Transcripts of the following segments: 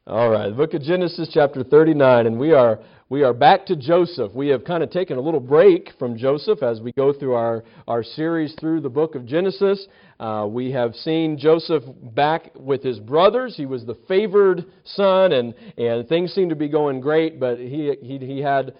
All right, the book of Genesis chapter 39, and we are back to Joseph. We have kind of taken a little break from Joseph as we go through our series through the book of Genesis. We have seen Joseph back with his brothers. He was the favored son, and things seemed to be going great, but he had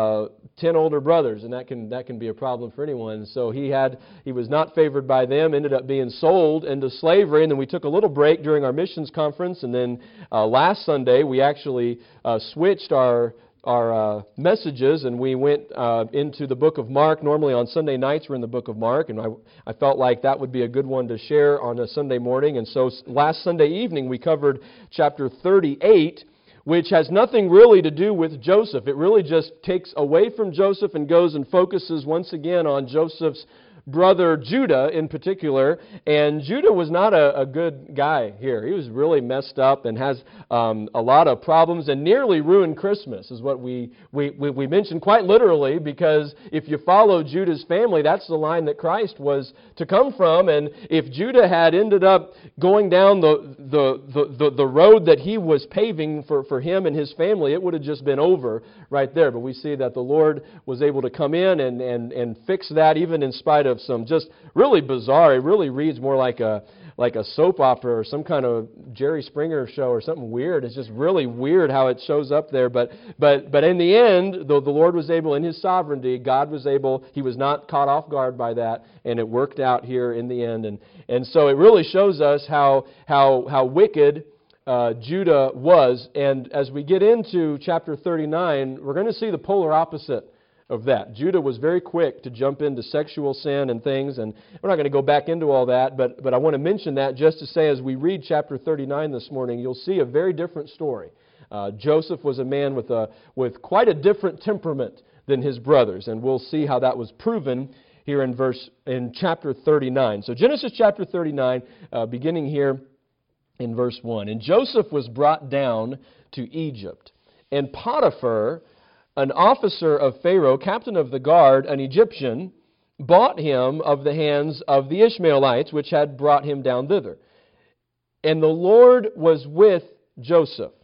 10 older brothers, and that can be a problem for anyone. So he was not favored by them, ended up being sold into slavery, and then we took a little break during our missions conference, and then last Sunday we actually switched our messages, and we went into the book of Mark. Normally on Sunday nights we're in the book of Mark, and I felt like that would be a good one to share on a Sunday morning. And so last Sunday evening we covered chapter 38, which has nothing really to do with Joseph. It really just takes away from Joseph and goes and focuses once again on Joseph's brother Judah in particular. And Judah was not a good guy here. He was really messed up and has a lot of problems and nearly ruined Christmas, is what we mentioned quite literally, because if you follow Judah's family, that's the line that Christ was to come from. And if Judah had ended up going down the road that he was paving for him and his family, it would have just been over right there. But we see that the Lord was able to come in and fix that, even in spite of some just really bizarre. It really reads more like a soap opera or some kind of Jerry Springer show or something weird. It's just really weird how it shows up there. But in the end, though the Lord was able, in His sovereignty, God was able. He was not caught off guard by that, and it worked out here in the end. And so it really shows us how wicked Judah was. And as we get into chapter 39, we're going to see the polar opposite of that. Judah was very quick to jump into sexual sin and things, and we're not going to go back into all that, but I want to mention that just to say, as we read chapter 39 this morning, you'll see a very different story. Joseph was a man with quite a different temperament than his brothers, and we'll see how that was proven here in chapter 39. So Genesis chapter 39, beginning here in verse 1. And Joseph was brought down to Egypt, and Potiphar, an officer of Pharaoh, captain of the guard, an Egyptian, bought him of the hands of the Ishmaelites, which had brought him down thither. And the Lord was with Joseph.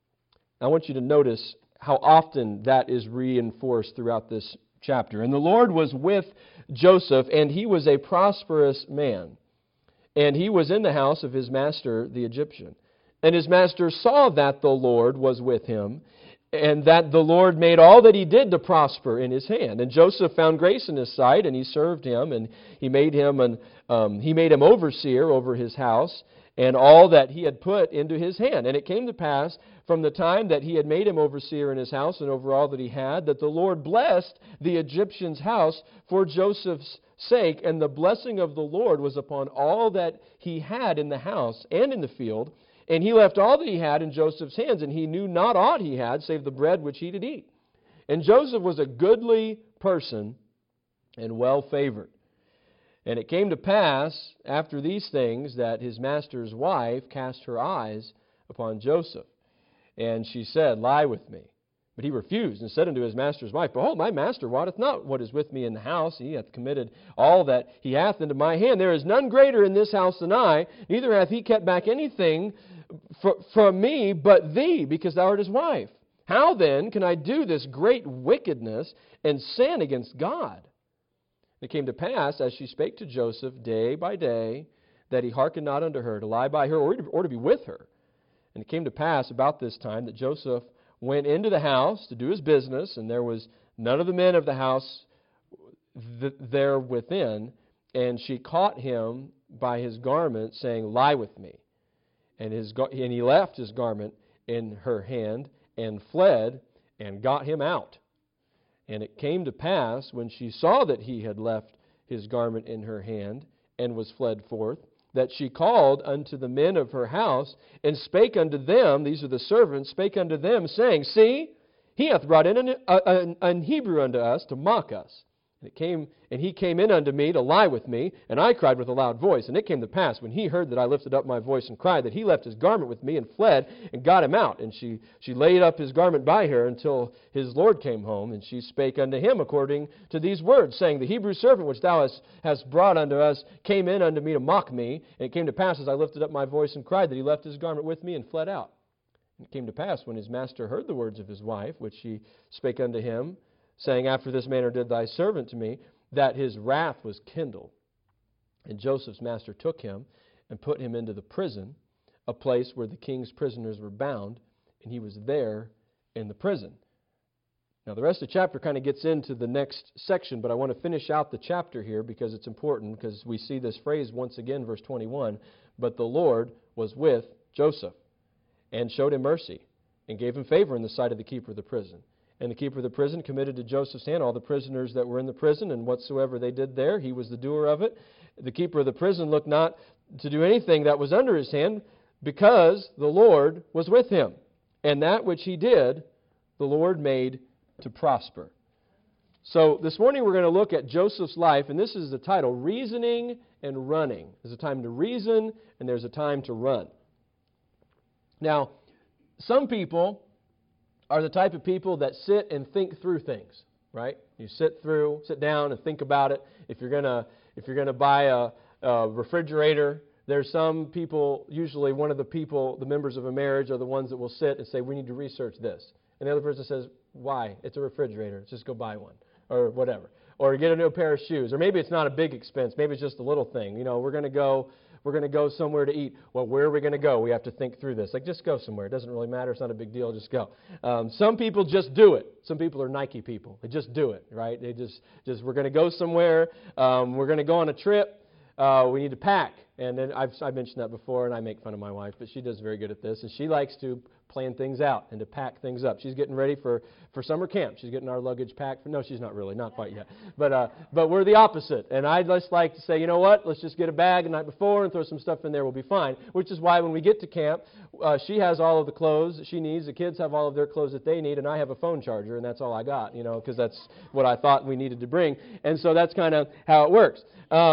I want you to notice how often that is reinforced throughout this chapter. And the Lord was with Joseph, and he was a prosperous man. And he was in the house of his master, the Egyptian. And his master saw that the Lord was with him, and that the Lord made all that he did to prosper in his hand. And Joseph found grace in his sight, and he served him, and he made him overseer over his house, and all that he had put into his hand. And it came to pass, from the time that he had made him overseer in his house and over all that he had, that the Lord blessed the Egyptian's house for Joseph's sake, and the blessing of the Lord was upon all that he had in the house and in the field. And he left all that he had in Joseph's hands, and he knew not aught he had, save the bread which he did eat. And Joseph was a goodly person and well favored. And it came to pass, after these things, that his master's wife cast her eyes upon Joseph. And she said, Lie with me. But he refused, and said unto his master's wife, Behold, my master wotteth not what is with me in the house. He hath committed all that he hath into my hand. There is none greater in this house than I, neither hath he kept back anything from me but thee, because thou art his wife. How then can I do this great wickedness and sin against God? It came to pass, as she spake to Joseph day by day, that he hearkened not unto her, to lie by her, or to be with her. And it came to pass about this time that Joseph went into the house to do his business, and there was none of the men of the house there within, and she caught him by his garment, saying, Lie with me. And he left his garment in her hand, and fled, and got him out. And it came to pass, when she saw that he had left his garment in her hand, and was fled forth, that she called unto the men of her house, and spake unto them, these are the servants, spake unto them, saying, See, he hath brought in an Hebrew unto us to mock us. And he came in unto me to lie with me, and I cried with a loud voice. And it came to pass, when he heard that I lifted up my voice and cried, that he left his garment with me and fled, and got him out. And she laid up his garment by her until his Lord came home. And she spake unto him according to these words, saying, The Hebrew servant which thou hast brought unto us came in unto me to mock me. And it came to pass, as I lifted up my voice and cried, that he left his garment with me and fled out. It came to pass, when his master heard the words of his wife, which she spake unto him, saying, After this manner did thy servant to me, that his wrath was kindled. And Joseph's master took him and put him into the prison, a place where the king's prisoners were bound, and he was there in the prison. Now, the rest of the chapter kind of gets into the next section, but I want to finish out the chapter here because it's important, because we see this phrase once again, verse 21, But the Lord was with Joseph, and showed him mercy, and gave him favor in the sight of the keeper of the prison. And the keeper of the prison committed to Joseph's hand all the prisoners that were in the prison, and whatsoever they did there, he was the doer of it. The keeper of the prison looked not to do anything that was under his hand, because the Lord was with him. And that which he did, the Lord made to prosper. So this morning we're going to look at Joseph's life, and this is the title, Reasoning and Running. There's a time to reason, and there's a time to run. Now, some people are the type of people that sit and think through things, right? You sit down and think about it. If you're gonna buy a refrigerator, there's some people, usually one of the members of a marriage are the ones that will sit and say, we need to research this. And the other person says, why? It's a refrigerator. Just go buy one. Or whatever. Or get a new pair of shoes. Or maybe it's not a big expense. Maybe it's just a little thing. You know, we're going to go somewhere to eat. Well, where are we going to go? We have to think through this. Like, just go somewhere. It doesn't really matter. It's not a big deal. Just go. Some people just do it. Some people are Nike people. They just do it, right? They just we're going to go somewhere. We're going to go on a trip. We need to pack. And then I've mentioned that before, and I make fun of my wife, but she does very good at this. And she likes to plan things out and to pack things up. She's getting ready for summer camp. She's getting our luggage packed. No, she's not really. Not quite yet. But we're the opposite. And I just like to say, you know what? Let's just get a bag the night before and throw some stuff in there. We'll be fine. Which is why when we get to camp, she has all of the clothes that she needs. The kids have all of their clothes that they need. And I have a phone charger, and that's all I got, you know, because that's what I thought we needed to bring. And so that's kind of how it works.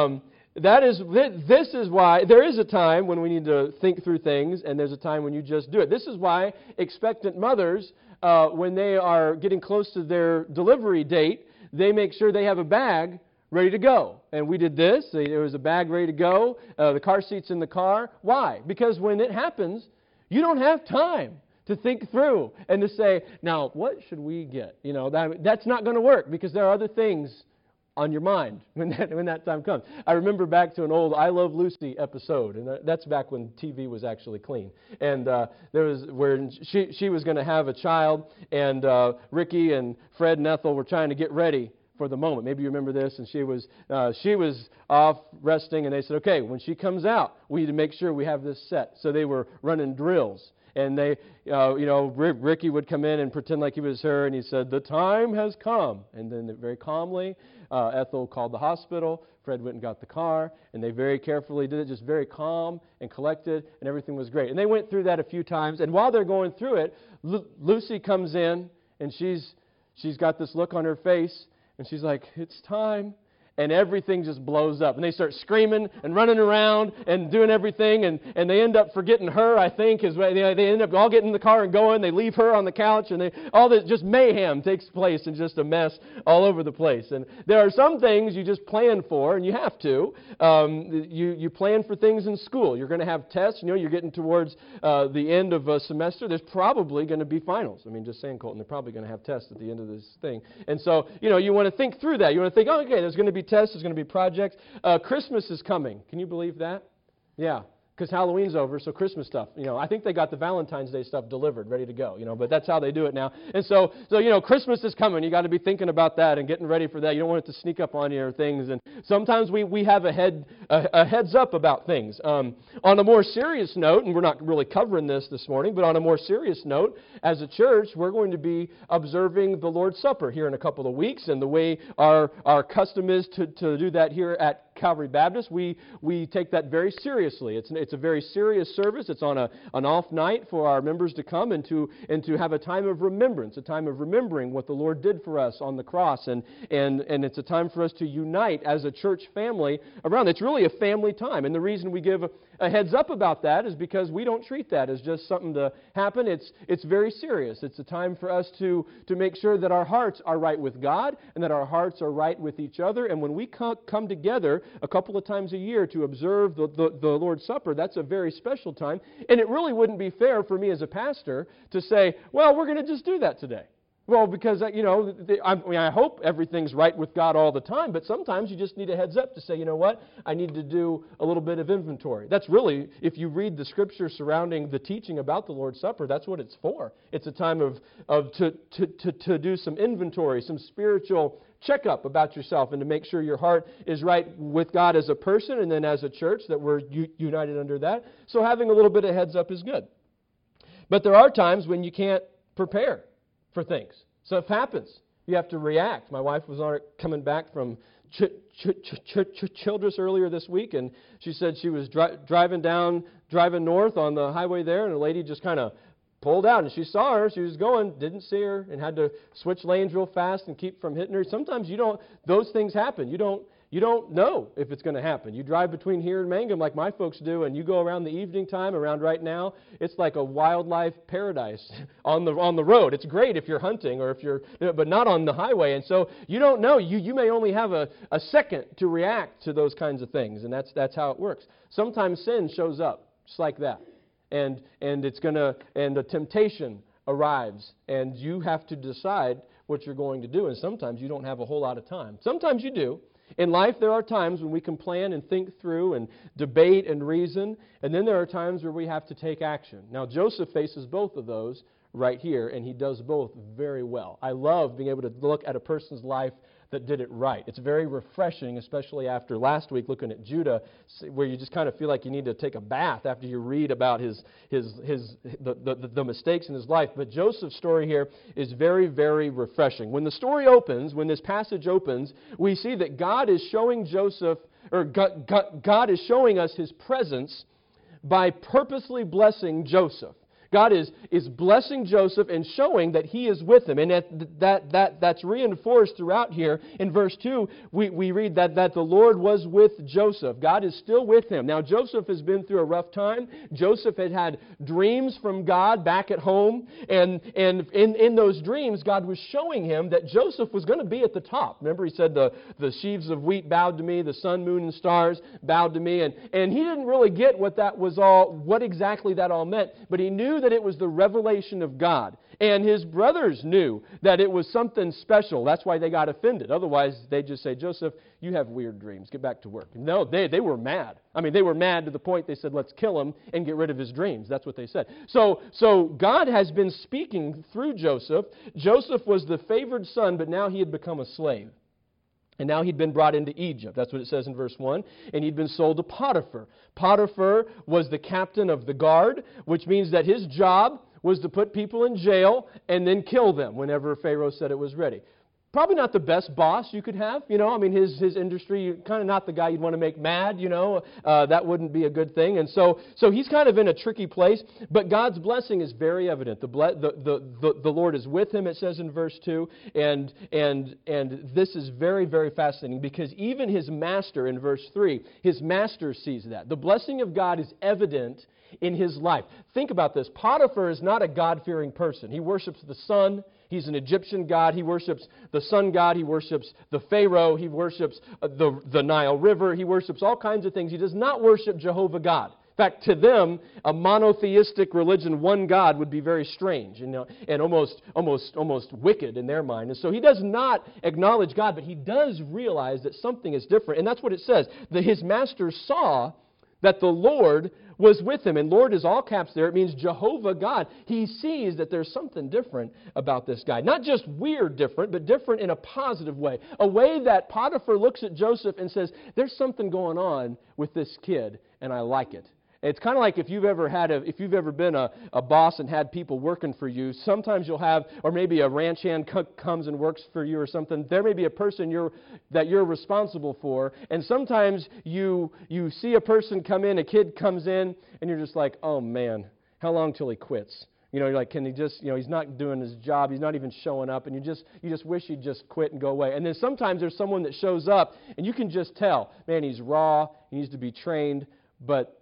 This is why there is a time when we need to think through things, and there's a time when you just do it. This is why expectant mothers, when they are getting close to their delivery date, they make sure they have a bag ready to go. And we did this. There was a bag ready to go. The car seat's in the car. Why? Because when it happens, you don't have time to think through and to say, now, what should we get? You know, that's not going to work because there are other things on your mind when that time comes. I remember back to an old I Love Lucy episode, and that's back when TV was actually clean. And there was where she was going to have a child, and Ricky and Fred and Ethel were trying to get ready for the moment. Maybe you remember this. And she was off resting, and they said, okay, when she comes out, we need to make sure we have this set. So they were running drills. And they, Ricky would come in and pretend like he was her, and he said, the time has come. And then very calmly, Ethel called the hospital. Fred went and got the car, and they very carefully did it, just very calm and collected, and everything was great. And they went through that a few times. And while they're going through it, Lucy comes in, and she's got this look on her face, and she's like, it's time. And everything just blows up. And they start screaming and running around and doing everything. And they end up forgetting her, I think. They end up all getting in the car and going. They leave her on the couch. And all this just mayhem takes place and just a mess all over the place. And there are some things you just plan for, and you have to. You plan for things in school. You're going to have tests. You know, you're getting towards the end of a semester. There's probably going to be finals. I mean, just saying, Colton, they're probably going to have tests at the end of this thing. And so, you want to think through that. You want to think, oh, okay, there's going to be tests, there's going to be projects. Christmas is coming. Can you believe that? Yeah, because Halloween's over, so Christmas stuff. I think they got the Valentine's Day stuff delivered, ready to go. But that's how they do it now. And so Christmas is coming. You got to be thinking about that and getting ready for that. You don't want it to sneak up on you or things. And sometimes we have a heads up about things. On a more serious note, and we're not really covering this morning, but on a more serious note, as a church, we're going to be observing the Lord's Supper here in a couple of weeks. And the way our custom is to do that here at Calvary Baptist, we take that very seriously. It's a very serious service. It's on an off night for our members to come and to have a time of remembrance, a time of remembering what the Lord did for us on the cross, and it's a time for us to unite as a church family around. It's really a family time, and the reason we give a heads up about that is because we don't treat that as just something to happen. It's very serious. It's a time for us to make sure that our hearts are right with God and that our hearts are right with each other. And when we come together a couple of times a year to observe the Lord's Supper, that's a very special time. And it really wouldn't be fair for me as a pastor to say, well, we're going to just do that today. Well, because, I hope everything's right with God all the time, but sometimes you just need a heads up to say, you know what, I need to do a little bit of inventory. That's really, if you read the Scripture surrounding the teaching about the Lord's Supper, that's what it's for. It's a time to do some inventory, some spiritual checkup about yourself, and to make sure your heart is right with God as a person and then as a church, that we're united under that. So having a little bit of heads up is good. But there are times when you can't prepare for things. So it happens. You have to react. My wife was coming back from Childress earlier this week, and she said she was driving north on the highway there, and a lady just kind of pulled out, and she saw her. She was going, didn't see her, and had to switch lanes real fast and keep from hitting her. Sometimes those things happen. You don't know if it's going to happen. You drive between here and Mangum like my folks do, and you go around the evening time, around right now, it's like a wildlife paradise on the road. It's great if you're hunting but not on the highway. And so you don't know. You may only have a second to react to those kinds of things, and that's how it works. Sometimes sin shows up just like that, and a temptation arrives, and you have to decide what you're going to do. And sometimes you don't have a whole lot of time. Sometimes you do. In life, there are times when we can plan and think through and debate and reason, and then there are times where we have to take action. Now, Joseph faces both of those right here, and he does both very well. I love being able to look at a person's life that did it right. It's very refreshing, especially after last week looking at Judah, where you just kind of feel like you need to take a bath after you read about the mistakes in his life. But Joseph's story here is very, very refreshing. When the story opens, when this passage opens, we see that God is showing God is showing us His presence by purposely blessing Joseph. God is blessing Joseph and showing that He is with him. And that's reinforced throughout here. In verse 2, we read that the Lord was with Joseph. God is still with him. Now, Joseph has been through a rough time. Joseph had dreams from God back at home. And in those dreams, God was showing him that Joseph was going to be at the top. Remember, He said, the sheaves of wheat bowed to me, the sun, moon, and stars bowed to me. And he didn't really get what exactly that all meant. But he knew that it was the revelation of God. And his brothers knew that it was something special. That's why they got offended. Otherwise, they'd just say, Joseph, you have weird dreams. Get back to work. No, they were mad. I mean, they were mad to the point they said, let's kill him and get rid of his dreams. That's what they said. So God has been speaking through Joseph. Joseph was the favored son, but now he had become a slave. And now he'd been brought into Egypt. That's what it says in verse 1. And he'd been sold to Potiphar. Potiphar was the captain of the guard, which means that his job was to put people in jail and then kill them whenever Pharaoh said it was ready. Probably not the best boss you could have, his industry, kind of not the guy you'd want to make mad, that wouldn't be a good thing. And so he's kind of in a tricky place, but God's blessing is very evident. The Lord is with him, it says in verse 2, and this is very, very fascinating because even his master in verse 3, his master sees that. The blessing of God is evident in his life. Think about this. Potiphar is not a God-fearing person. He worships the sun. He's an Egyptian god. He worships the sun god. He worships the Pharaoh. He worships the Nile River. He worships all kinds of things. He does not worship Jehovah God. In fact, to them, a monotheistic religion, one God, would be very strange, and almost wicked in their mind. And so he does not acknowledge God, but he does realize that something is different. And that's what it says. That his master saw that the Lord was with him. And Lord is all caps there. It means Jehovah God. He sees that there's something different about this guy. Not just weird different, but different in a positive way. A way that Potiphar looks at Joseph and says, there's something going on with this kid, and I like it. It's kind of like if you've ever been a boss and had people working for you. Sometimes you'll have, or maybe a ranch hand comes and works for you or something. There may be a person that you're responsible for, and sometimes you see a person come in, a kid comes in, and you're just like, oh man, how long till he quits? You're like, can he just, he's not doing his job, he's not even showing up, and you just wish he'd just quit and go away. And then sometimes there's someone that shows up, and you can just tell, man, he's raw, he needs to be trained, but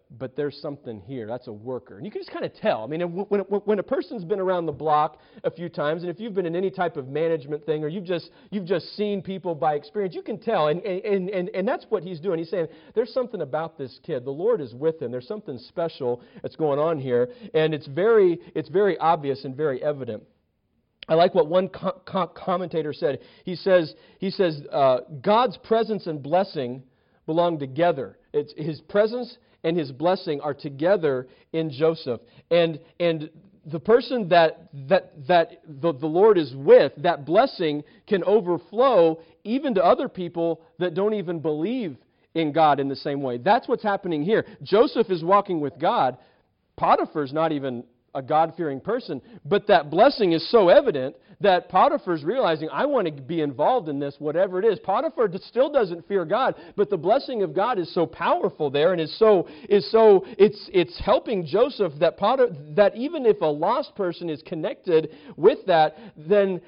but there's something here. That's a worker. And you can just kind of tell. I mean, when a person's been around the block a few times, and if you've been in any type of management thing, or you've just seen people by experience, you can tell. And that's what he's doing. He's saying, there's something about this kid. The Lord is with him. There's something special that's going on here. And it's very obvious and very evident. I like what one commentator said. He says, God's presence and blessing belong together. It's his presence and his blessing are together in Joseph. And the person that the Lord is with, that blessing can overflow even to other people that don't even believe in God in the same way. That's what's happening here. Joseph is walking with God. Potiphar's not even a God-fearing person, but that blessing is so evident that Potiphar's realizing, I want to be involved in this, whatever it is. Potiphar still doesn't fear God, but the blessing of God is so powerful there, and it's helping Joseph that even if a lost person is connected with that, then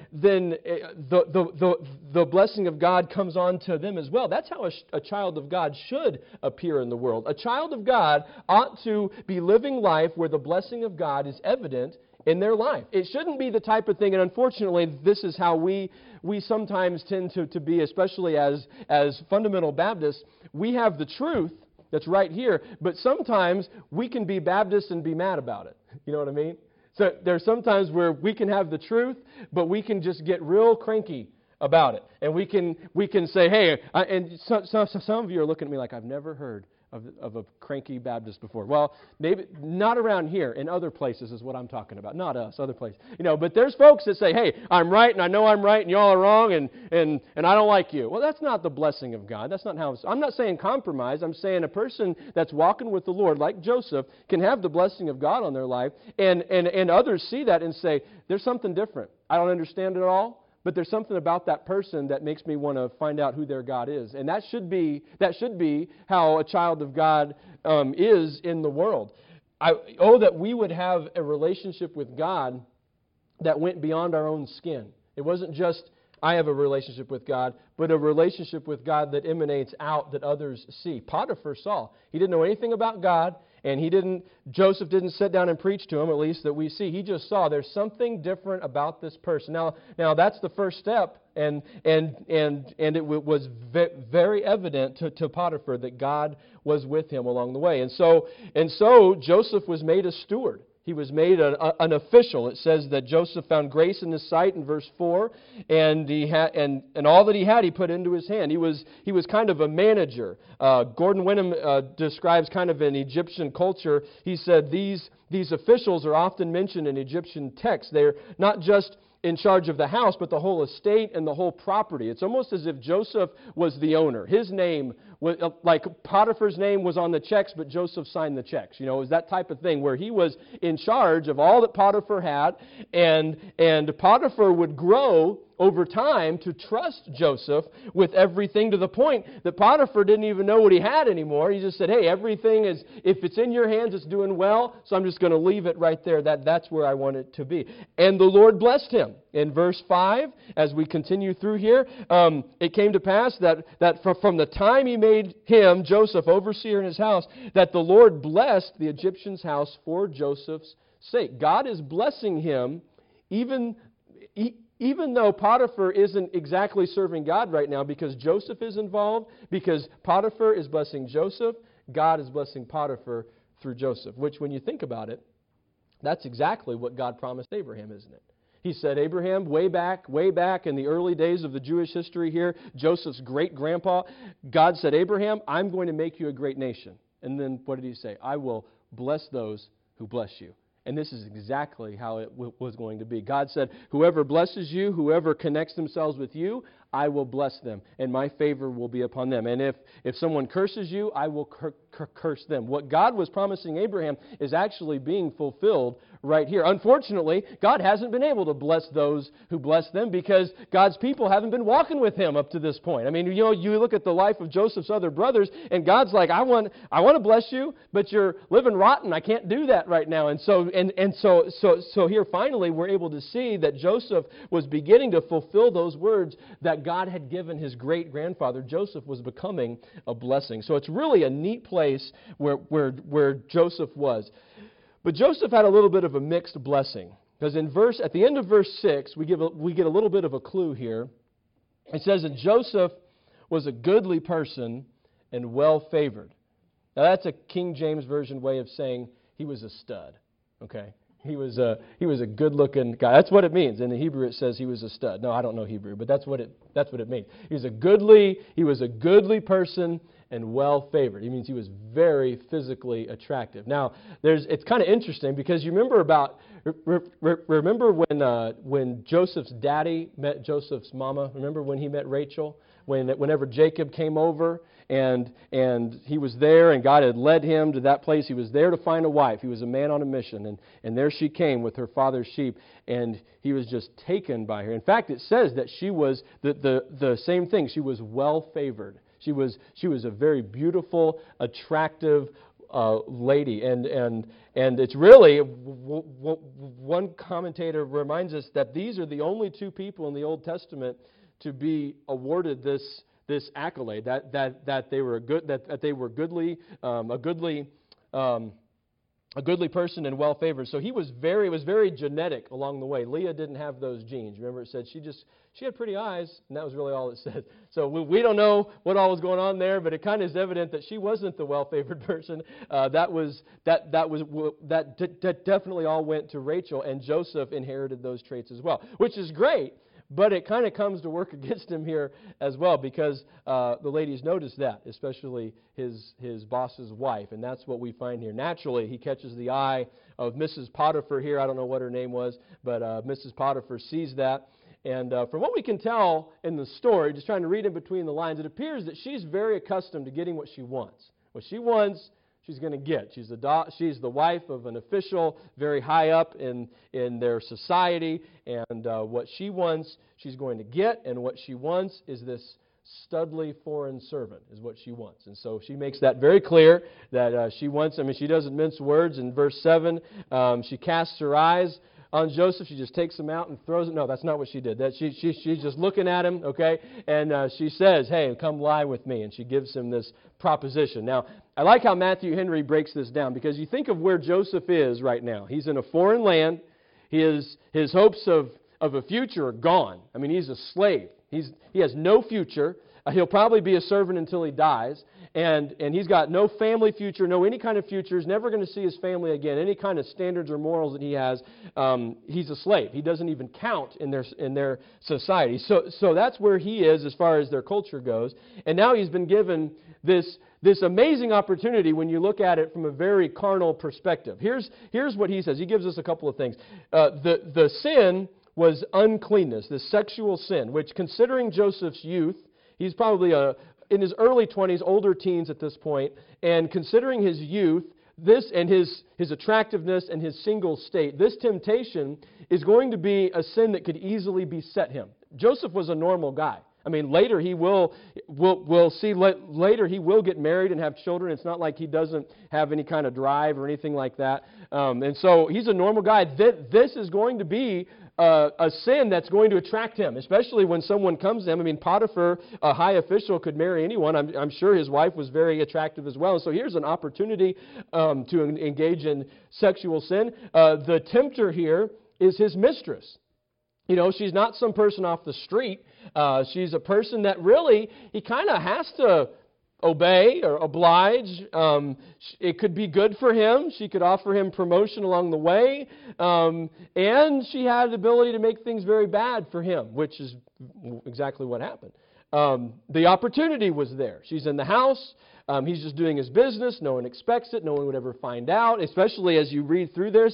the blessing of God comes on to them as well. That's how a child of God should appear in the world. A child of God ought to be living life where the blessing of God is evident in their life. It shouldn't be the type of thing, and unfortunately this is how we sometimes tend to be, especially as fundamental Baptists. We have the truth that's right here, but sometimes we can be Baptists and be mad about it. You know what I mean? So there's sometimes where we can have the truth, but we can just get real cranky about it. And we can say, hey, and some of you are looking at me like, I've never heard of a cranky Baptist before. Well, maybe not around here. In other places is what I'm talking about. Not us, other places. But there's folks that say, hey, I'm right and I know I'm right and y'all are wrong and I don't like you. Well, that's not the blessing of God. That's not how I'm not saying compromise. I'm saying a person that's walking with the Lord, like Joseph, can have the blessing of God on their life, and others see that and say, there's something different. I don't understand it all, but there's something about that person that makes me want to find out who their God is. And that should be how a child of God is in the world. That we would have a relationship with God that went beyond our own skin. It wasn't just, I have a relationship with God, but a relationship with God that emanates out that others see. Potiphar saw. He didn't know anything about God, and Joseph didn't sit down and preach to him, at least that we see. He just saw there's something different about this person. Now that's the first step, and it was very evident to Potiphar that God was with him along the way. And so Joseph was made a steward. He was made an official. It says that Joseph found grace in his sight in verse 4, and and all that he had he put into his hand. He was kind of a manager. Gordon Wenham describes kind of an Egyptian culture. He said these officials are often mentioned in Egyptian texts. They're not just in charge of the house, but the whole estate and the whole property. It's almost as if Joseph was the owner. His name was, like Potiphar's name was on the checks, but Joseph signed the checks. It was that type of thing where he was in charge of all that Potiphar had, and Potiphar would grow over time to trust Joseph with everything, to the point that Potiphar didn't even know what he had anymore. He just said, hey, everything is, if it's in your hands, it's doing well, so I'm just going to leave it right there. That's where I want it to be. And the Lord blessed him. In verse 5, as we continue through here, it came to pass that from the time he made him, Joseph, overseer in his house, that the Lord blessed the Egyptian's house for Joseph's sake. God is blessing him even though Potiphar isn't exactly serving God right now, because Joseph is involved, because Potiphar is blessing Joseph, God is blessing Potiphar through Joseph. Which, when you think about it, that's exactly what God promised Abraham, isn't it? He said, Abraham, way back in the early days of the Jewish history here, Joseph's great-grandpa, God said, Abraham, I'm going to make you a great nation. And then what did he say? I will bless those who bless you. And this is exactly how it was going to be. God said, whoever blesses you, whoever connects themselves with you, I will bless them, and my favor will be upon them. And if someone curses you, I will curse them. What God was promising Abraham is actually being fulfilled right here. Unfortunately, God hasn't been able to bless those who bless them because God's people haven't been walking with Him up to this point. I mean, you look at the life of Joseph's other brothers, and God's like, I want to bless you, but you're living rotten. I can't do that right now. And so here finally we're able to see that Joseph was beginning to fulfill those words that that God had given his great-grandfather, Joseph was becoming a blessing. So it's really a neat place where Joseph was. But Joseph had a little bit of a mixed blessing. Because at the end of verse 6, we get a little bit of a clue here. It says that Joseph was a goodly person and well-favored. Now that's a King James Version way of saying he was a stud. Okay? He was a good-looking guy. That's what it means. In the Hebrew it says he was a stud. No, I don't know Hebrew, but that's what it means. He was a goodly person and well-favored. He means he was very physically attractive. Now, it's kind of interesting because you remember when Joseph's daddy met Joseph's mama? Remember when he met Rachel? Whenever Jacob came over and he was there and God had led him to that place, he was there to find a wife. He was a man on a mission, and there she came with her father's sheep, and he was just taken by her. In fact, it says that she was the same thing. She was well-favored. She was a very beautiful, attractive lady, and it's really, one commentator reminds us that these are the only two people in the Old Testament to be awarded this accolade, that they were goodly, a goodly person and well favored. So it was very genetic along the way. Leah didn't have those genes. Remember, it said she had pretty eyes, and that was really all it said. So we don't know what all was going on there, but it kind of is evident that she wasn't the well favored person. That definitely all went to Rachel, and Joseph inherited those traits as well, which is great. But it kind of comes to work against him here as well, because the ladies notice that, especially his boss's wife. And that's what we find here. Naturally, he catches the eye of Mrs. Potiphar here. I don't know what her name was, but Mrs. Potiphar sees that. And from what we can tell in the story, just trying to read in between the lines, it appears that she's very accustomed to getting what she wants. What she wants, she's going to get. She's the wife of an official very high up in their society, and what she wants, she's going to get, and what she wants is this studly foreign servant is what she wants. And so she makes that very clear that she wants, she doesn't mince words. In verse 7, she casts her eyes on Joseph. She just takes him out and throws it. No, that's not what she did. She's just looking at him, okay? And she says, hey, come lie with me. And she gives him this proposition. Now, I like how Matthew Henry breaks this down, because you think of where Joseph is right now. He's in a foreign land. His hopes of a future are gone. He's a slave. He has no future. He'll probably be a servant until he dies. And he's got no family future, no any kind of future. He's never going to see his family again. Any kind of standards or morals that he has, he's a slave. He doesn't even count in their society. So that's where he is as far as their culture goes. And now he's been given this amazing opportunity when you look at it from a very carnal perspective. Here's what he says. He gives us a couple of things. The sin was uncleanness, the sexual sin, which, considering Joseph's youth, he's probably in his early 20s, older teens at this point, and considering his youth, this and his attractiveness and his single state, this temptation is going to be a sin that could easily beset him. Joseph was a normal guy. Later we'll see later he will get married and have children. It's not like he doesn't have any kind of drive or anything like that. And so he's a normal guy. This is going to be a sin that's going to attract him, especially when someone comes to him. Potiphar, a high official, could marry anyone. I'm sure his wife was very attractive as well. So here's an opportunity to engage in sexual sin. The tempter here is his mistress. She's not some person off the street. She's a person that really, he kind of has to obey or oblige. It could be good for him. She could offer him promotion along the way. And she had the ability to make things very bad for him, which is exactly what happened. The opportunity was there. She's in the house. He's just doing his business. No one expects it. No one would ever find out, especially as you read through this.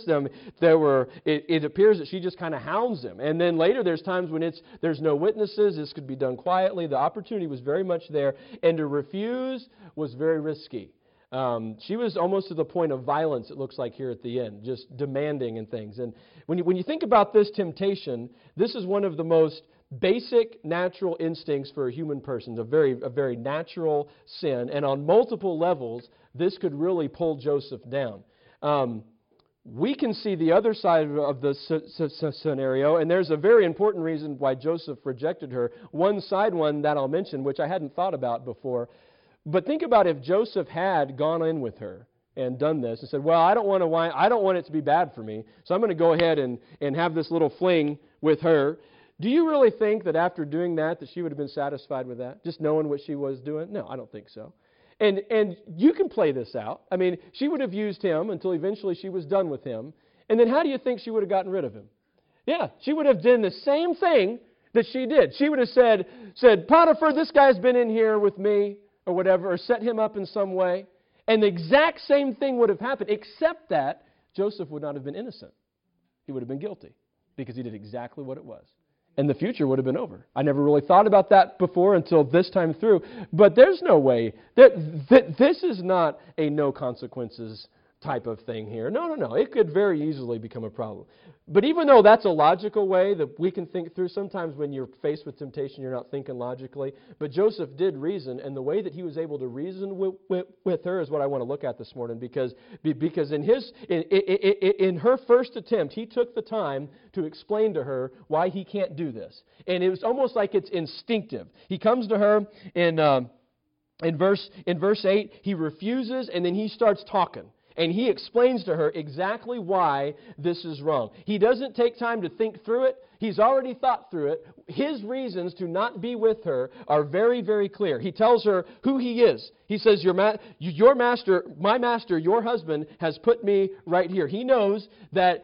It appears that she just kind of hounds him. And then later there's times when there's no witnesses. This could be done quietly. The opportunity was very much there. And to refuse was very risky. She was almost to the point of violence, it looks like here at the end, just demanding and things. And when you think about this temptation, this is one of the most basic natural instincts for a human person, a very natural sin, and on multiple levels, this could really pull Joseph down. we can see the other side of the scenario, and there's a very important reason why Joseph rejected her. One side one that I'll mention, which I hadn't thought about before. But think about if Joseph had gone in with her and done this and said, well, I don't want it to be bad for me, so I'm going to go ahead and have this little fling with her. Do you really think that after doing that she would have been satisfied with that, just knowing what she was doing? No, I don't think so. And you can play this out. I mean, she would have used him until eventually she was done with him. And then how do you think she would have gotten rid of him? Yeah, she would have done the same thing that she did. She would have said, Potiphar, this guy's been in here with me, or whatever, or set him up in some way. And the exact same thing would have happened, except that Joseph would not have been innocent. He would have been guilty because he did exactly what it was. And the future would have been over. I never really thought about that before until this time through. But there's no way. This is not a no consequences type of thing here. No. It could very easily become a problem. But even though that's a logical way that we can think through, sometimes when you're faced with temptation, you're not thinking logically. But Joseph did reason, and the way that he was able to reason with her is what I want to look at this morning. Because in her first attempt, he took the time to explain to her why he can't do this. And it was almost like it's instinctive. He comes to her in verse 8, he refuses, and then he starts talking. And he explains to her exactly why this is wrong. He doesn't take time to think through it. He's already thought through it. His reasons to not be with her are very, very clear. He tells her who he is. He says, your master, my master, your husband, has put me right here. He knows that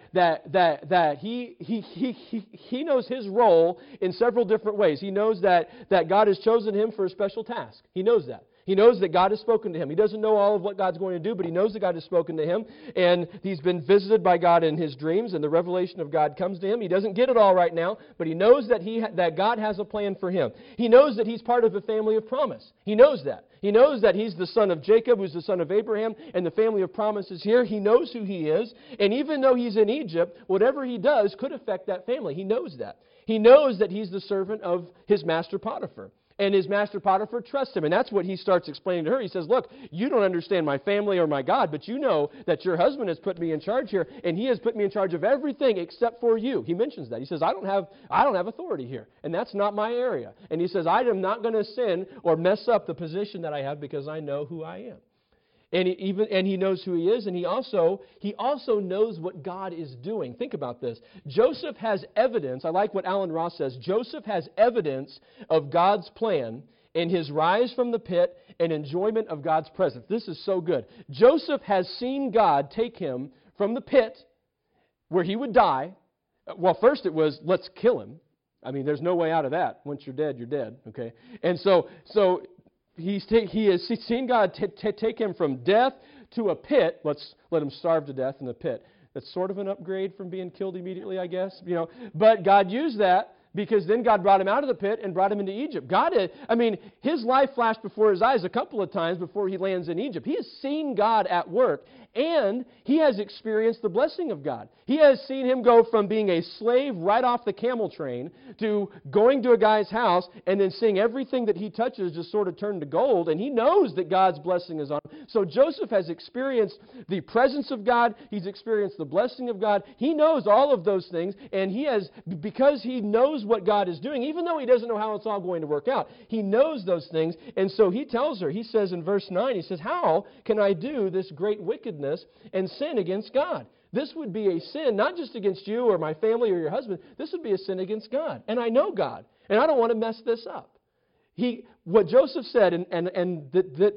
he knows his role in several different ways. He knows that God has chosen him for a special task. He knows that. He knows that God has spoken to him. He doesn't know all of what God's going to do, but he knows that God has spoken to him. And he's been visited by God in his dreams, and the revelation of God comes to him. He doesn't get it all right now, but he knows that God has a plan for him. He knows that he's part of the family of promise. He knows that. He knows that he's the son of Jacob, who's the son of Abraham, and the family of promise is here. He knows who he is. And even though he's in Egypt, whatever he does could affect that family. He knows that. He knows that he's the servant of his master Potiphar. And his master Potiphar trusts him. And that's what he starts explaining to her. He says, look, you don't understand my family or my God, but you know that your husband has put me in charge here, and he has put me in charge of everything except for you. He mentions that. He says, I don't have authority here, and that's not my area. And he says, I am not going to sin or mess up the position that I have because I know who I am. And he knows who he is, and he also knows what God is doing. Think about this. Joseph has evidence. I like what Alan Ross says. Joseph has evidence of God's plan in his rise from the pit and enjoyment of God's presence. This is so good. Joseph has seen God take him from the pit where he would die. Well, first it was, let's kill him. I mean, there's no way out of that. Once you're dead, you're dead. Okay, and so he has seen God take him from death to a pit. Let's let him starve to death in the pit. That's sort of an upgrade from being killed immediately, I guess. But God used that because then God brought him out of the pit and brought him into Egypt. His life flashed before his eyes a couple of times before he lands in Egypt. He has seen God at work, and he has experienced the blessing of God. He has seen him go from being a slave right off the camel train to going to a guy's house and then seeing everything that he touches just sort of turn to gold, and he knows that God's blessing is on him. So Joseph has experienced the presence of God. He's experienced the blessing of God. He knows all of those things, and because he knows what God is doing, even though he doesn't know how it's all going to work out, he knows those things. And so he tells her, he says in verse 9, he says, how can I do this great wickedness and sin against God? This would be a sin, not just against you or my family or your husband. This would be a sin against God. And I know God, and I don't want to mess this up. What Joseph said, and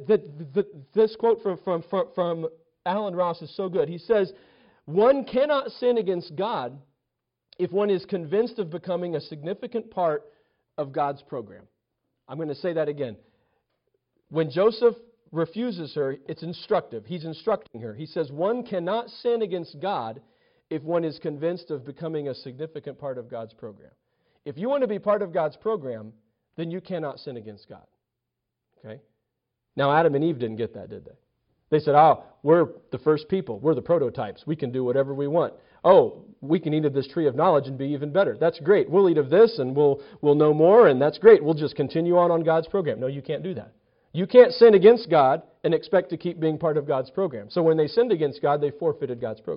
this quote from Alan Ross is so good. He says, one cannot sin against God if one is convinced of becoming a significant part of God's program. I'm going to say that again. When Joseph refuses her, it's instructive. He's instructing her. He says one cannot sin against God if one is convinced of becoming a significant part of God's program. If you want to be part of God's program, then you cannot sin against God. Okay? Now, Adam and Eve didn't get that, did they? They said, we're the first people. We're the prototypes. We can do whatever we want. We can eat of this tree of knowledge and be even better. That's great. We'll eat of this and we'll know more, and that's great. We'll just continue on God's program. No, you can't do that. You can't sin against God and expect to keep being part of God's program. So when they sinned against God, they forfeited God's program.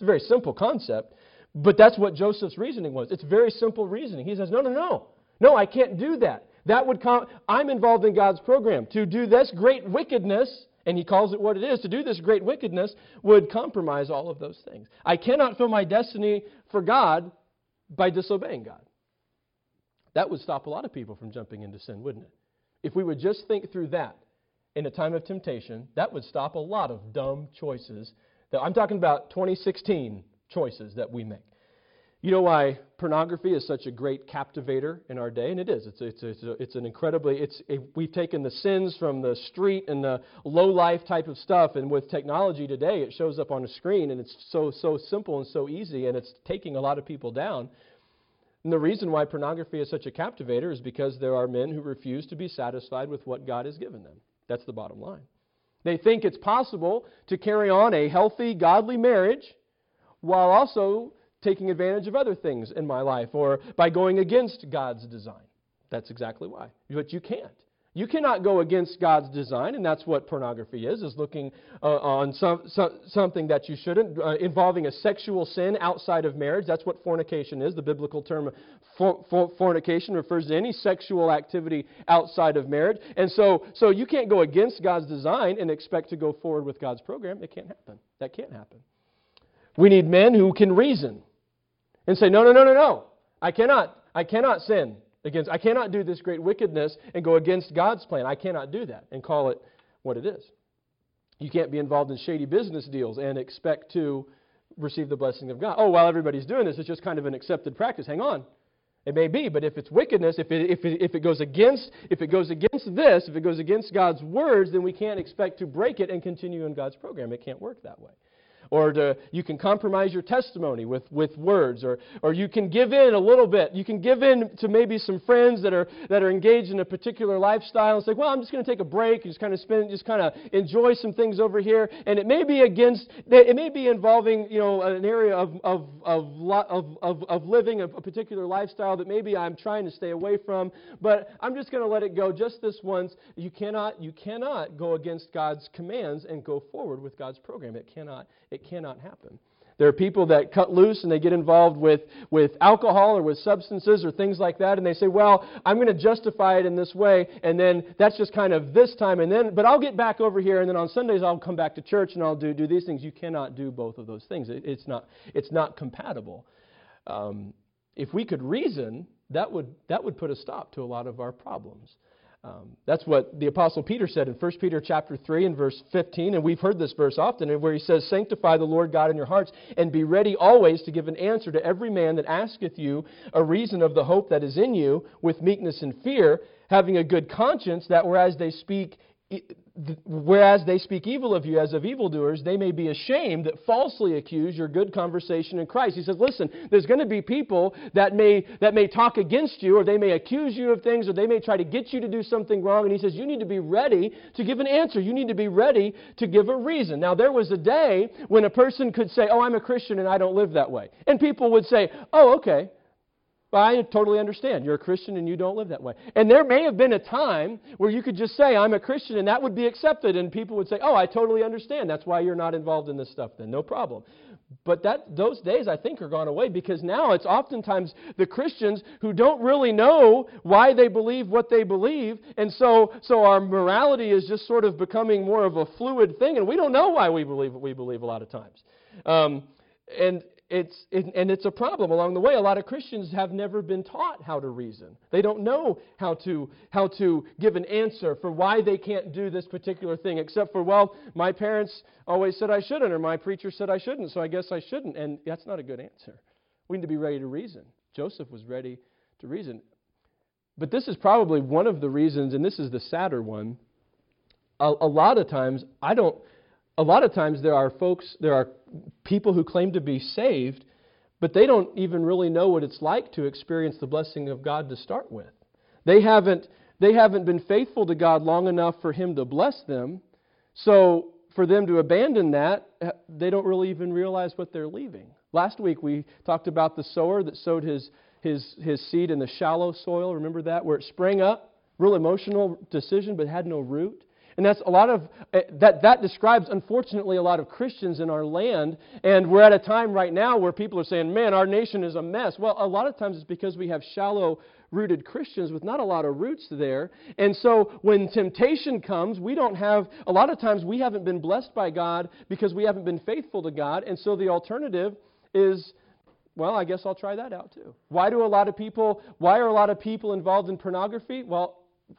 It's a very simple concept, but that's what Joseph's reasoning was. It's very simple reasoning. He says, no, I can't do that. I'm involved in God's program. To do this great wickedness, and he calls it what it is, to do this great wickedness would compromise all of those things. I cannot fill my destiny for God by disobeying God. That would stop a lot of people from jumping into sin, wouldn't it? If we would just think through that in a time of temptation, that would stop a lot of dumb choices. I'm talking about 2016 choices that we make. You know why pornography is such a great captivator in our day? And it is. It's an incredibly, we've taken the sins from the street and the low-life type of stuff, and with technology today, it shows up on a screen, and it's so simple and so easy, and it's taking a lot of people down. And the reason why pornography is such a captivator is because there are men who refuse to be satisfied with what God has given them. That's the bottom line. They think it's possible to carry on a healthy, godly marriage while also taking advantage of other things in my life, or by going against God's design. That's exactly why. But you can't. You cannot go against God's design, and that's what pornography is looking on something that you shouldn't, involving a sexual sin outside of marriage. That's what fornication is. The biblical term fornication refers to any sexual activity outside of marriage. And so you can't go against God's design and expect to go forward with God's program. It can't happen. That can't happen. We need men who can reason and say, no, I cannot sin against, I cannot do this great wickedness and go against God's plan. I cannot do that and call it what it is. You can't be involved in shady business deals and expect to receive the blessing of God. Oh, while everybody's doing this, it's just kind of an accepted practice. Hang on. It may be, but if it's wickedness, if it goes against God's words, then we can't expect to break it and continue in God's program. It can't work that way. Or you can compromise your testimony with words, or you can give in a little bit. You can give in to maybe some friends that are engaged in a particular lifestyle and say, well, I'm just going to take a break and just kind of enjoy some things over here. And it may be involving an area of living a particular lifestyle that maybe I'm trying to stay away from. But I'm just going to let it go just this once. You cannot go against God's commands and go forward with God's program. It cannot happen. There are people that cut loose and they get involved with alcohol or with substances or things like that, and they say, well, I'm going to justify it in this way, and then that's just kind of this time, but I'll get back over here, and then on Sundays I'll come back to church and I'll do these things. You cannot do both of those things. It's not compatible. If we could reason, that would put a stop to a lot of our problems. That's what the Apostle Peter said in 1 Peter chapter 3 and verse 15, and we've heard this verse often, where he says, sanctify the Lord God in your hearts, and be ready always to give an answer to every man that asketh you a reason of the hope that is in you, with meekness and fear, having a good conscience, that whereas they speak evil of you as of evildoers, they may be ashamed that falsely accuse your good conversation in Christ. He says, listen, there's going to be people that may talk against you, or they may accuse you of things, or they may try to get you to do something wrong. And he says, you need to be ready to give an answer. You need to be ready to give a reason. Now, there was a day when a person could say, oh, I'm a Christian and I don't live that way. And people would say, oh, okay. I totally understand. You're a Christian and you don't live that way. And there may have been a time where you could just say, I'm a Christian, and that would be accepted. And people would say, oh, I totally understand. That's why you're not involved in this stuff then. No problem. But those days, I think, are gone away, because now it's oftentimes the Christians who don't really know why they believe what they believe. And so our morality is just sort of becoming more of a fluid thing, and we don't know why we believe what we believe a lot of times. And it's a problem along the way. A lot of Christians have never been taught how to reason. They don't know how to give an answer for why they can't do this particular thing, except for, well, my parents always said I shouldn't, or my preacher said I shouldn't, so I guess I shouldn't. And that's not a good answer. We need to be ready to reason. Joseph was ready to reason. But this is probably one of the reasons, and this is the sadder one. A lot of times there are people who claim to be saved, but they don't even really know what it's like to experience the blessing of God to start with. They haven't been faithful to God long enough for Him to bless them, so for them to abandon that, they don't really even realize what they're leaving. Last week we talked about the sower that sowed his seed in the shallow soil. Remember that? Where it sprang up, real emotional decision, but had no root. And that's a lot of, that describes, unfortunately, a lot of Christians in our land. And we're at a time right now where people are saying, man, our nation is a mess. Well, a lot of times it's because we have shallow-rooted Christians with not a lot of roots there. And so when temptation comes, a lot of times we haven't been blessed by God because we haven't been faithful to God. And so the alternative is, well, I guess I'll try that out too. Why are a lot of people involved in pornography? Well,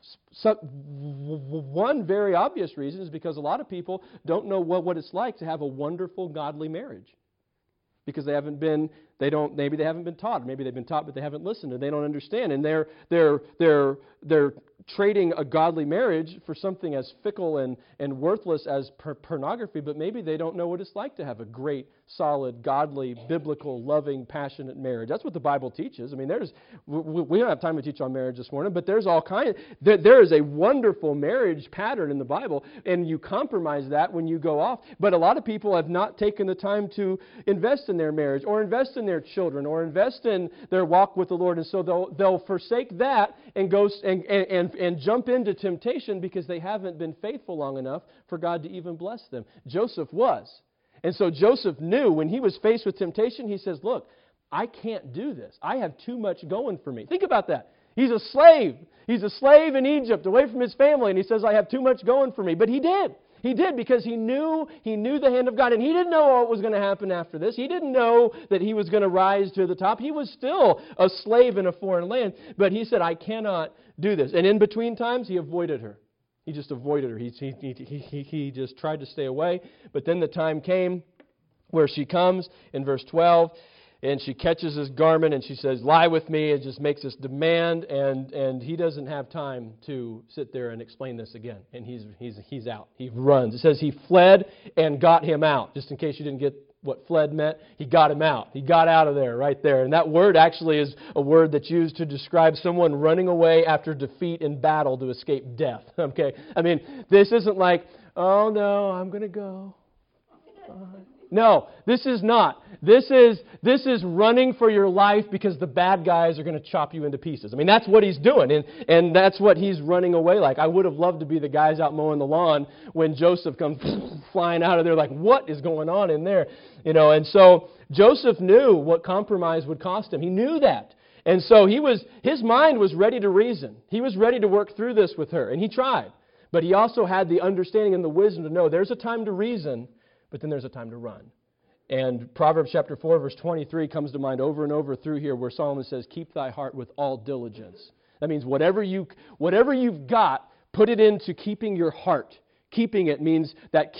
one very obvious reason is because a lot of people don't know what it's like to have a wonderful, godly marriage. Because maybe they haven't been taught, or maybe they've been taught but they haven't listened, and they don't understand, and they're trading a godly marriage for something as fickle and worthless as pornography. But maybe they don't know what it's like to have a great, solid, godly, biblical, loving, passionate marriage. That's what the Bible teaches. I mean, we don't have time to teach on marriage this morning, but there's all kinds. There is a wonderful marriage pattern in the Bible, and you compromise that when you go off. But a lot of people have not taken the time to invest in their marriage, or invest in their children, or invest in their walk with the Lord, and so they'll forsake that and go and jump into temptation because they haven't been faithful long enough for God to even bless them. Joseph was. And so Joseph knew when he was faced with temptation, he says, look, I can't do this. I have too much going for me. Think about that. He's a slave. He's a slave in Egypt, away from his family, and he says, I have too much going for me. But he did. He did, because he knew the hand of God. And he didn't know what was going to happen after this. He didn't know that he was going to rise to the top. He was still a slave in a foreign land. But he said, I cannot do this. And in between times, he avoided her. He just avoided her. He just tried to stay away. But then the time came where she comes in verse 12, and she catches his garment and she says, lie with me, and just makes this demand, and he doesn't have time to sit there and explain this again. And he's out. He runs. It says he fled and got him out. Just in case you didn't get what fled meant, he got him out. He got out of there, right there. And that word actually is a word that's used to describe someone running away after defeat in battle to escape death. Okay? I mean, this isn't like, oh no, I'm going to go. No, this is not. This is running for your life because the bad guys are going to chop you into pieces. I mean, that's what he's doing, and that's what he's running away like. I would have loved to be the guys out mowing the lawn when Joseph comes flying out of there like, what is going on in there? And so Joseph knew what compromise would cost him. He knew that. And so his mind was ready to reason. He was ready to work through this with her, and he tried. But he also had the understanding and the wisdom to know there's a time to reason, but then there's a time to run. And Proverbs chapter 4, verse 23 comes to mind over and over through here, where Solomon says, keep thy heart with all diligence. That means whatever you've got, put it into keeping your heart. Keeping it means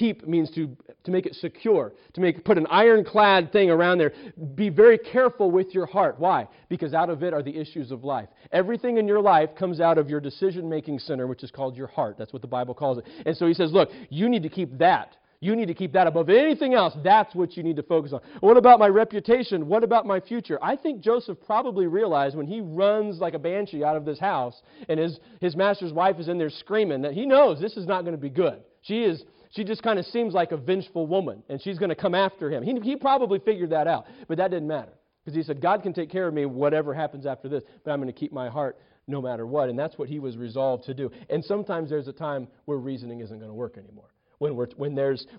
to make it secure, put an ironclad thing around there. Be very careful with your heart. Why? Because out of it are the issues of life. Everything in your life comes out of your decision-making center, which is called your heart. That's what the Bible calls it. And so he says, look, you need to keep that. You need to keep that above anything else. That's what you need to focus on. What about my reputation? What about my future? I think Joseph probably realized when he runs like a banshee out of this house and his master's wife is in there screaming that he knows this is not going to be good. She just kind of seems like a vengeful woman, and she's going to come after him. He probably figured that out, but that didn't matter. Because he said, God can take care of me whatever happens after this, but I'm going to keep my heart no matter what. And that's what he was resolved to do. And sometimes there's a time where reasoning isn't going to work anymore. When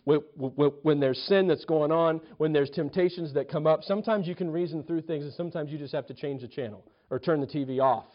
there's sin that's going on, when there's temptations that come up, sometimes you can reason through things, and sometimes you just have to change the channel or turn the TV off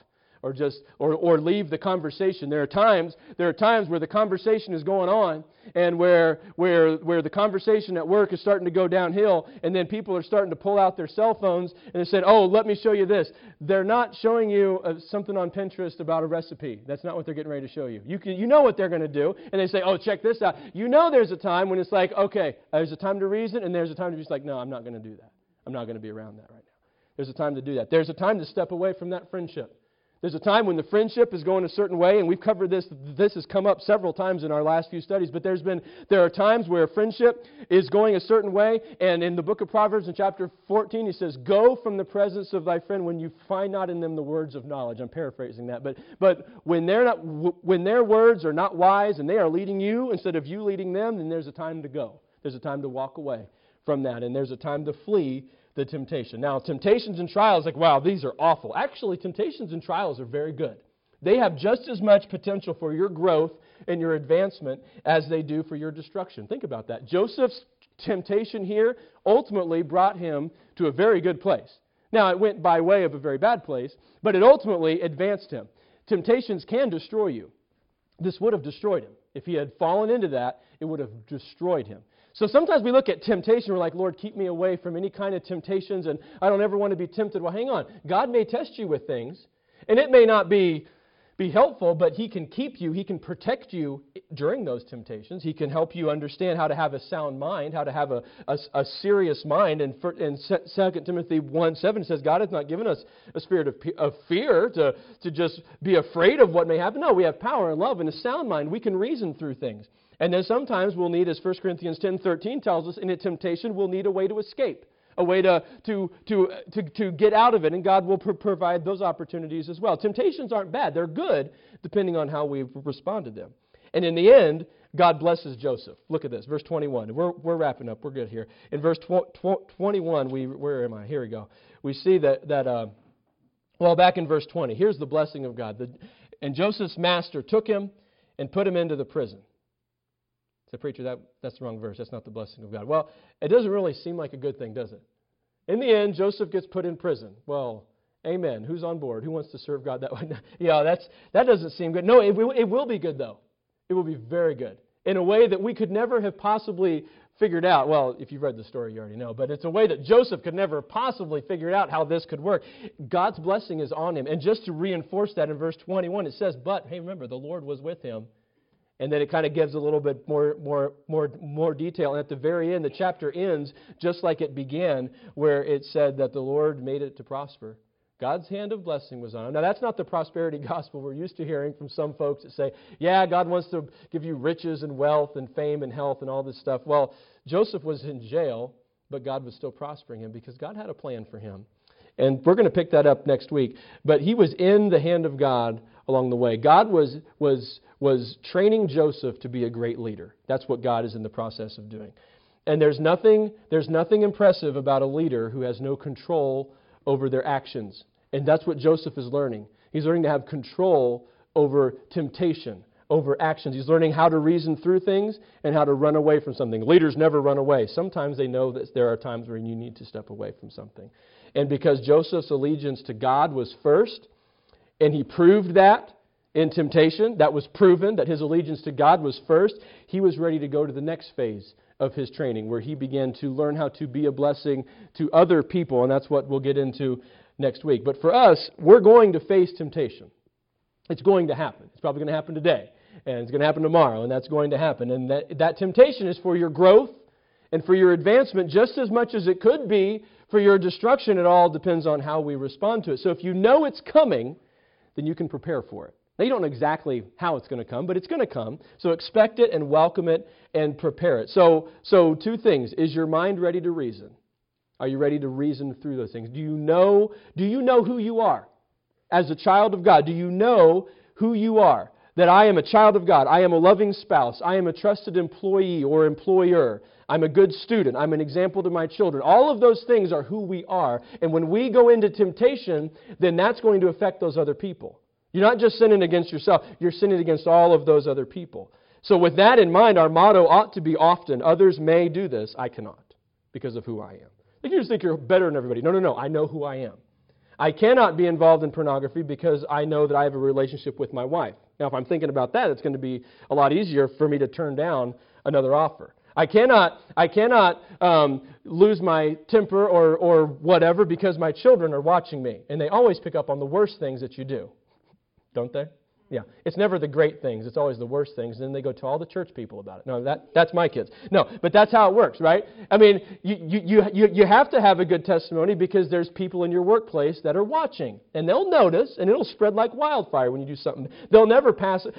or leave the conversation. There are times where the conversation is going on, and where the conversation at work is starting to go downhill, and then people are starting to pull out their cell phones and they said, "Oh, let me show you this." They're not showing you something on Pinterest about a recipe. That's not what they're getting ready to show you. You know what they're going to do, and they say, "Oh, check this out." You know, there's a time when it's like, okay, there's a time to reason, and there's a time to just like, no, I'm not going to do that. I'm not going to be around that right now. There's a time to do that. There's a time to step away from that friendship. There's a time when the friendship is going a certain way, and we've covered this. This has come up several times in our last few studies, but there are times where friendship is going a certain way, and in the book of Proverbs in chapter 14, he says, "Go from the presence of thy friend when you find not in them the words of knowledge." I'm paraphrasing that, but when their words are not wise and they are leading you instead of you leading them, then there's a time to go. There's a time to walk away from that, and there's a time to flee the temptation. Now, temptations and trials, like, wow, these are awful. Actually, temptations and trials are very good. They have just as much potential for your growth and your advancement as they do for your destruction. Think about that. Joseph's temptation here ultimately brought him to a very good place. Now, it went by way of a very bad place, but it ultimately advanced him. Temptations can destroy you. This would have destroyed him. If he had fallen into that, it would have destroyed him. So sometimes we look at temptation, we're like, Lord, keep me away from any kind of temptations, and I don't ever want to be tempted. Well, hang on. God may test you with things, and it may not be helpful, but He can keep you. He can protect you during those temptations. He can help you understand how to have a sound mind, how to have a serious mind. And 2 Timothy 1:7 says, God has not given us a spirit of fear to just be afraid of what may happen. No, we have power and love and a sound mind. We can reason through things. And then sometimes we'll need, as 1 Corinthians 10:13 tells us, in a temptation we'll need a way to escape, a way to get out of it, and God will provide those opportunities as well. Temptations aren't bad. They're good, depending on how we respond to them. And in the end, God blesses Joseph. Look at this, verse 21. We're wrapping up. We're good here. In verse 21, where am I? Here we go. We see that back in verse 20, here's the blessing of God. And Joseph's master took him and put him into the prison. So, preacher, that's the wrong verse. That's not the blessing of God. Well, it doesn't really seem like a good thing, does it? In the end, Joseph gets put in prison. Well, amen. Who's on board? Who wants to serve God that way? Yeah, that doesn't seem good. No, it will be good, though. It will be very good in a way that we could never have possibly figured out. Well, if you've read the story, you already know. But it's a way that Joseph could never possibly figure out how this could work. God's blessing is on him. And just to reinforce that in verse 21, it says, but, hey, remember, the Lord was with him. And then it kind of gives a little bit more detail. And at the very end, the chapter ends just like it began, where it said that the Lord made it to prosper. God's hand of blessing was on him. Now, that's not the prosperity gospel we're used to hearing from some folks that say, yeah, God wants to give you riches and wealth and fame and health and all this stuff. Well, Joseph was in jail, but God was still prospering him because God had a plan for him. And we're going to pick that up next week. But he was in the hand of God along the way. God was training Joseph to be a great leader. That's what God is in the process of doing. And there's nothing impressive about a leader who has no control over their actions. And that's what Joseph is learning. He's learning to have control over temptation, over actions. He's learning how to reason through things and how to run away from something. Leaders never run away. Sometimes they know that there are times where you need to step away from something. And because Joseph's allegiance to God was first, and he proved that in temptation, that was proven that his allegiance to God was first, he was ready to go to the next phase of his training, where he began to learn how to be a blessing to other people, and that's what we'll get into next week. But for us, we're going to face temptation. It's going to happen. It's probably going to happen today, and it's going to happen tomorrow, and that's going to happen. And that temptation is for your growth and for your advancement just as much as it could be for your destruction. It all depends on how we respond to it. So if you know it's coming, then you can prepare for it. Now, you don't know exactly how it's going to come, but it's going to come. So expect it and welcome it and prepare it. So two things. Is your mind ready to reason? Are you ready to reason through those things? Do you know who you are as a child of God? Do you know who you are? That I am a child of God. I am a loving spouse. I am a trusted employee or employer. I'm a good student. I'm an example to my children. All of those things are who we are. And when we go into temptation, then that's going to affect those other people. You're not just sinning against yourself. You're sinning against all of those other people. So with that in mind, our motto ought to be often, others may do this, I cannot, because of who I am. You just think you're better than everybody. No. I know who I am. I cannot be involved in pornography because I know that I have a relationship with my wife. Now, if I'm thinking about that, it's going to be a lot easier for me to turn down another offer. I cannot lose my temper or whatever because my children are watching me. And they always pick up on the worst things that you do. Don't they? Yeah. It's never the great things. It's always the worst things. And then they go tell all the church people about it. No, that's my kids. No, but that's how it works, right? I mean, you have to have a good testimony because there's people in your workplace that are watching. And they'll notice, and it'll spread like wildfire when you do something. They'll never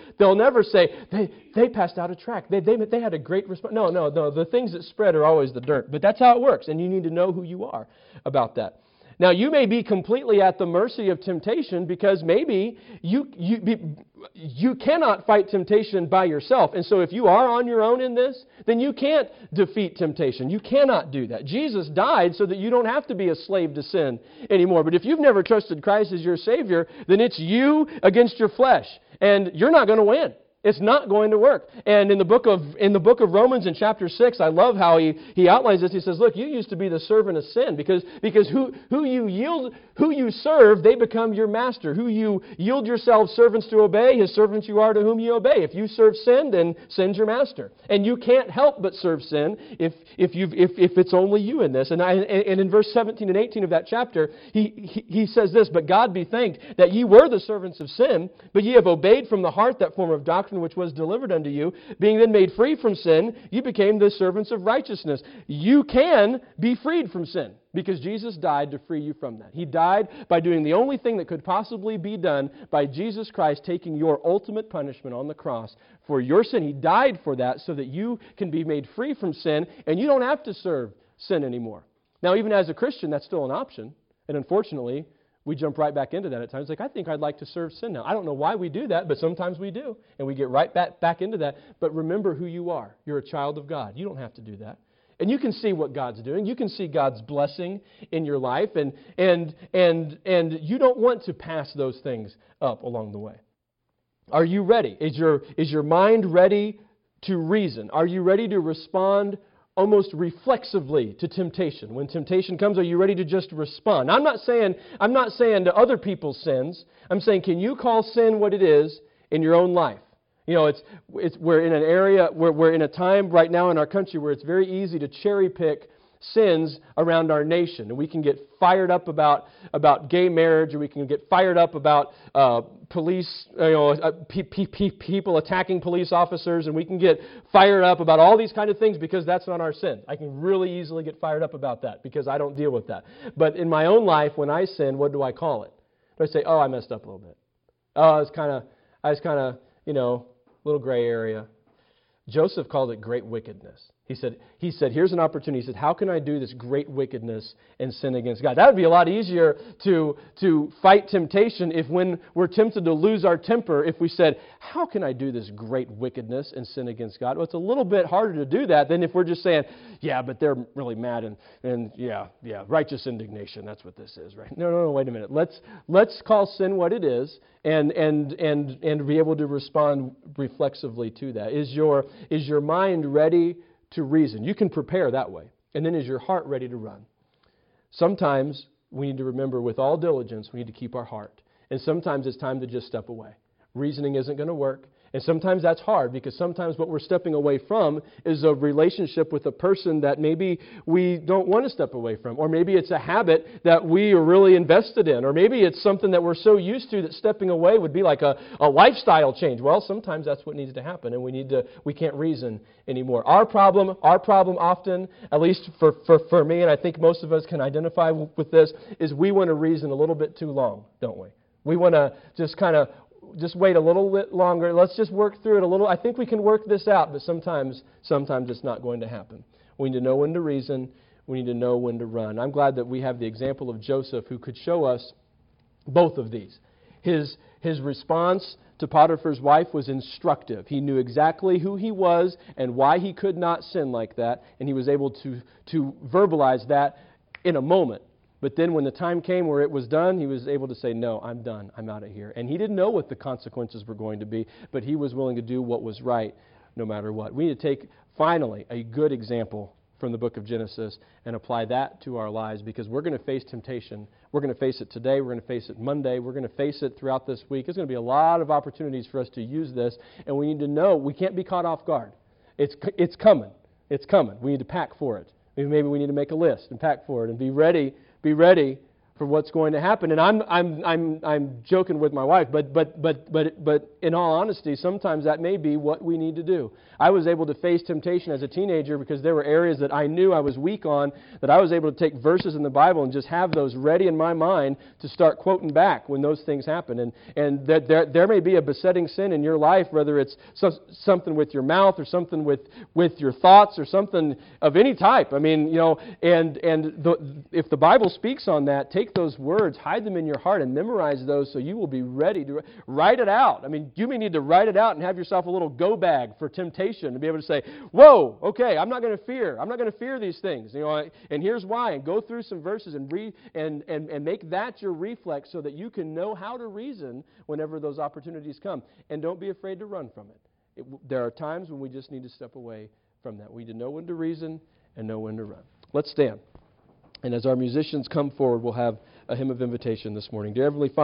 say, they passed out a tract. They had a great response. No. The things that spread are always the dirt. But that's how it works. And you need to know who you are about that. Now, you may be completely at the mercy of temptation because maybe you cannot fight temptation by yourself. And so if you are on your own in this, then you can't defeat temptation. You cannot do that. Jesus died so that you don't have to be a slave to sin anymore. But if you've never trusted Christ as your Savior, then it's you against your flesh. And you're not going to win. It's not going to work. And in the book of Romans in chapter 6, I love how he outlines this. He says, look, you used to be the servant of sin because who you serve, they become your master. Who you yield yourselves servants to obey, his servants you are to whom you obey. If you serve sin, then sin's your master. And you can't help but serve sin if it's only you in this. And in verse 17 and 18 of that chapter, he says this, but God be thanked that ye were the servants of sin, but ye have obeyed from the heart that form of doctrine which was delivered unto you, being then made free from sin, you became the servants of righteousness. You can be freed from sin because Jesus died to free you from that. He died by doing the only thing that could possibly be done by Jesus Christ taking your ultimate punishment on the cross for your sin. He died for that so that you can be made free from sin and you don't have to serve sin anymore. Now, even as a Christian, that's still an option. And unfortunately, we jump right back into that at times. Like, I think I'd like to serve sin now. I don't know why we do that, but sometimes we do. And we get right back into that. But remember who you are. You're a child of God. You don't have to do that. And you can see what God's doing. You can see God's blessing in your life. And you don't want to pass those things up along the way. Are you ready? Is your mind ready to reason? Are you ready to respond almost reflexively to temptation? When temptation comes, are you ready to just respond? I'm not saying to other people's sins. I'm saying, can you call sin what it is in your own life? You know, we're in an area, we're in a time right now in our country where it's very easy to cherry pick sins around our nation. And we can get fired up about gay marriage, or we can get fired up about police, people attacking police officers, and we can get fired up about all these kind of things because that's not our sin. I can really easily get fired up about that because I don't deal with that. But in my own life, when I sin, what do I call it? Do I say, oh, I messed up a little bit? Oh, I was kind of, little gray area. Joseph called it great wickedness. He said, here's an opportunity. He said, how can I do this great wickedness and sin against God? That would be a lot easier to fight temptation if when we're tempted to lose our temper, if we said, how can I do this great wickedness and sin against God? Well, it's a little bit harder to do that than if we're just saying, yeah, but they're really mad and righteous indignation. That's what this is, right? No, wait a minute. Let's call sin what it is and be able to respond reflexively to that. Is your mind ready to reason? You can prepare that way. And then is your heart ready to run? Sometimes we need to remember with all diligence, we need to keep our heart. And sometimes it's time to just step away. Reasoning isn't going to work. And sometimes that's hard because sometimes what we're stepping away from is a relationship with a person that maybe we don't want to step away from. Or maybe it's a habit that we are really invested in. Or maybe it's something that we're so used to that stepping away would be like a lifestyle change. Well, sometimes that's what needs to happen, and we can't reason anymore. Our problem often, at least for me, and I think most of us can identify with this, is we want to reason a little bit too long, don't we? We want to just wait a little bit longer. Let's just work through it a little. I think we can work this out, but sometimes it's not going to happen. We need to know when to reason. We need to know when to run. I'm glad that we have the example of Joseph who could show us both of these. His response to Potiphar's wife was instructive. He knew exactly who he was and why he could not sin like that, and he was able to verbalize that in a moment. But then when the time came where it was done, he was able to say, no, I'm done. I'm out of here. And he didn't know what the consequences were going to be, but he was willing to do what was right no matter what. We need to take, finally, a good example from the book of Genesis and apply that to our lives because we're going to face temptation. We're going to face it today. We're going to face it Monday. We're going to face it throughout this week. There's going to be a lot of opportunities for us to use this, and we need to know we can't be caught off guard. It's coming. It's coming. We need to pack for it. Maybe we need to make a list and pack for it and be ready for what's going to happen. And I'm joking with my wife, but in all honesty, sometimes that may be what we need to do. I was able to face temptation as a teenager because there were areas that I knew I was weak on, that I was able to take verses in the Bible and just have those ready in my mind to start quoting back when those things happen. And there may be a besetting sin in your life, whether it's something with your mouth or something with your thoughts or something of any type. I mean, if the Bible speaks on that, take take those words, hide them in your heart, and memorize those so you will be ready to write it out. I mean, you may need to write it out and have yourself a little go bag for temptation to be able to say, whoa, okay, I'm not going to fear. I'm not going to fear these things. And here's why. And go through some verses and read and make that your reflex so that you can know how to reason whenever those opportunities come. And don't be afraid to run from it. There are times when we just need to step away from that. We need to know when to reason and know when to run. Let's stand. And as our musicians come forward, we'll have a hymn of invitation this morning. Dear Heavenly Father,